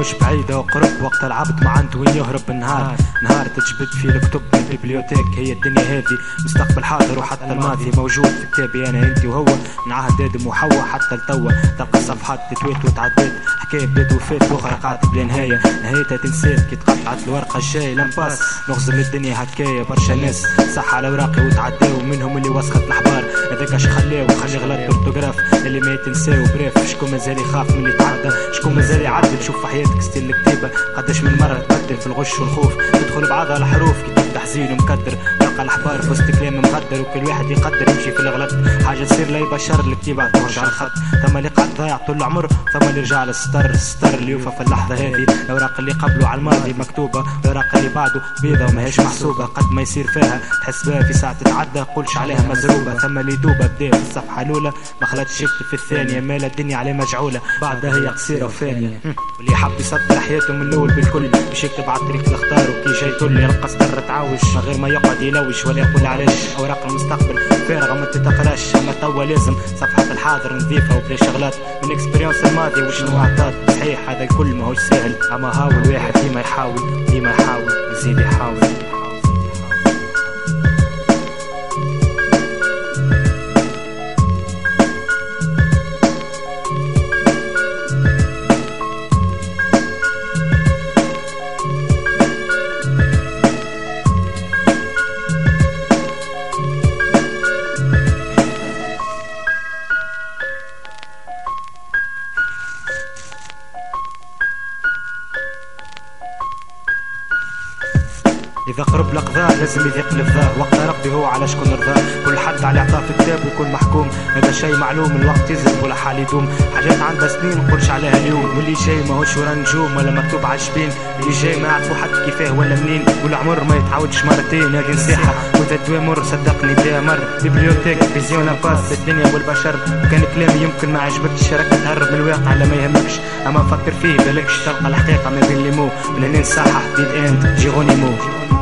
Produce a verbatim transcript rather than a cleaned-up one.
ماهوش بعيدة وقرب وقت العبد ما عنده وين يهرب. النهار نهار تجبد فيه الكتب البيبليوتيك، هي الدنيا هذه مستقبل حاضر وحتى الماضي موجود في كتابي انا انت وهو، من عهد ادم وحواء حتى لتوا. تلقى صفحات تتويت وتعديت، حكايه بدات وفات واخرى قاعده بلا نهايه، نهايتها تنسيت كي تقطعت الورقه الجاي لمباس. نغزل الدنيا هكايا برشا ناس صح على اوراقي وتعداو، منهم اللي وسخت الحبار هذاك اش خلاو خلي غلط اورتوغراف اللي ما يتنساو. بريف شكون مازال يخاف من اللي تعدى، شكون مازال يعدل. شوف في حياتك ستيل الكتابه قداش من مره تبدل في الغش والخوف، تدخل بعضها الحروف كي تبدا حزين ومكدر، تلقى الحبار في وسط كلام مغدر وكل واحد يقدر يمشي في الغلط. حاجه تصير لا يبشر الكتيبه ترجع الخط، ثم اللي قد ضيع طول العمر ثم اللي رجع للستر. الستر اللي يوفى في اللحظه هذه، الاوراق اللي قبله على الماضي مكتوبه، الاوراق اللي بعده بيضه وماهيش محسوبه. قد ما يصير فيها تحس بها في ساعه تتعدى، قولش عليها مزروبه. ثم اللي دوبه بدا في الصفحه الاولى ما خلاتش يكتب في الثانيه، مال الدنيا عليه مجعوله بعدها هي قصيره وفانيه. واللي حب يسطر حياته من الاول بالكل باش يكتب على الطريق اللي اختاره، كي جاي تقول يلقى سطر تعاوش من غير ما يقعد يلوش ولا يقول علاش. اوراق المستقبل فارغه ما تتقراش، اما توا لازم صفحه الحاضر نظيفه وبلا شغلات من اكسبيريونس الماضي وشنو عطات. صحيح هذا الكل ماهوش سهل، اما هاو الواحد ديما يحاول ديما يحاول يزيد يحاول. إذا قرب الأقدار لازم يذيق الفضاء، وقت ربي هو على شكون رضاه. كل حد على عطاه في كتاب ويكون محكوم، هذا شيء معلوم. الوقت يزرب ولا حال يدوم، حاجات عندها سنين نقولش عليها اليوم. واللي جاي ماهوش ورا نجوم ولا مكتوب على الجبين، اللي جاي ما يعرفوا حد كيفاه ولا منين. والعمر ما يتعودش مرتين، هذه نصيحة وإذا دوا مر صدقني بها مر. بيبليوتيك فيزيون باس الدنيا والبشر، وكان كلامي يمكن ما عجبكش راك تهرب من الواقع على ما يهمكش، أما فكر فيه بالكش تلقى الحقيقة ما بين لي مو. من هنا نصحح دي اند جيرونيمو.